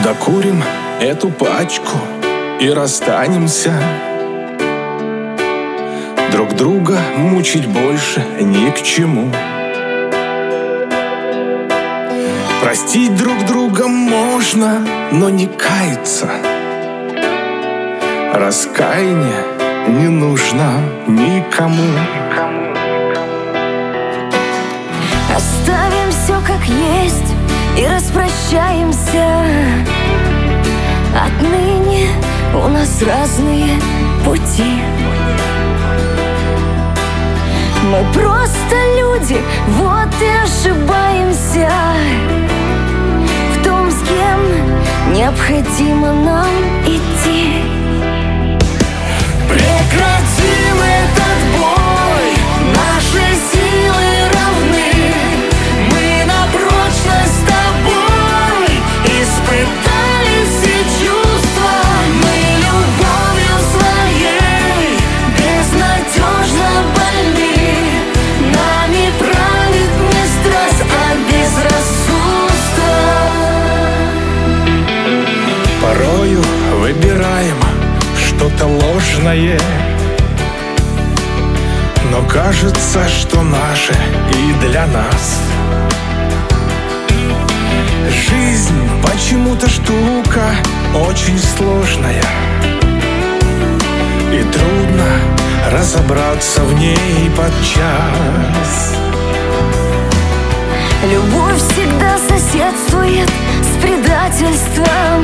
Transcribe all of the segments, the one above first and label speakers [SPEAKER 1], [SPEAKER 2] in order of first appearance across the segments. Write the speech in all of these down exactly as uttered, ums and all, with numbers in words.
[SPEAKER 1] Докурим эту пачку и расстанемся. Друг друга мучить больше ни к чему. Простить друг друга можно, но не каяться. Раскаяние не нужно никому.
[SPEAKER 2] Оставим все как есть и распрощаемся. Отныне у нас разные пути. Мы просто люди, вот и ошибаемся в том, с кем необходимо нам идти.
[SPEAKER 1] Прекратим этот бой, наши силы равны. Мы на прочность с тобой испытали все чувства. Мы любовью своей безнадежно больны. Нами правит не страсть, а безрассудство. Порою выбираем что-то ложное, но кажется, что наше и для нас. Жизнь почему-то штука очень сложная, и трудно разобраться в ней подчас.
[SPEAKER 2] Любовь всегда соседствует с предательством,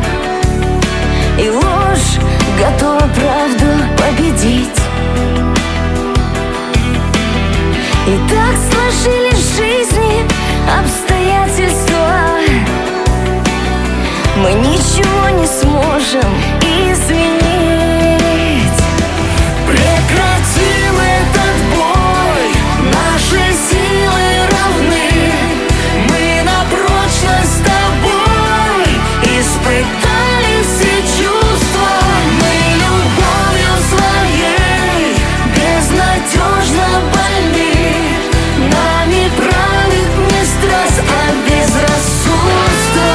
[SPEAKER 2] и ложь готова правду победить. И так сложились в жизни обстоятельства, мы ничего не сможем изменить.
[SPEAKER 1] Прекратим этот бой, наши силы равны. Мы на прочность с тобой испытали все чувства. Мы любовью своей безнадежно больны. Нами правит не страсть, а безрассудство.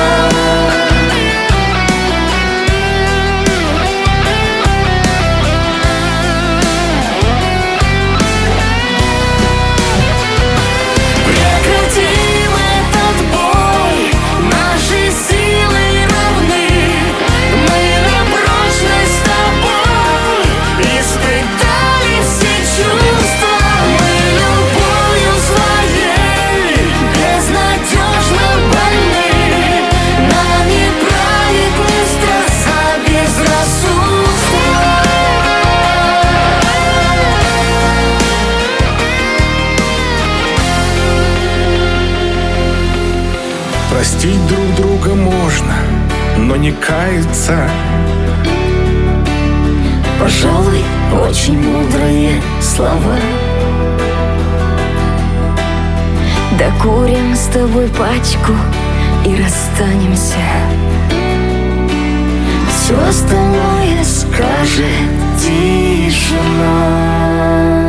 [SPEAKER 1] Прекратим этот бой, наши силы равны. Мы на прочность с тобой испытали все чувства. Мы любовью своей безнадежно больны. Нами правит не страсть, а безрассудство. Простить друг друга можно, но не каяться.
[SPEAKER 2] Пожалуй, очень мудрые слова. Докурим с тобой пачку и расстанемся. Все остальное скажет тишина.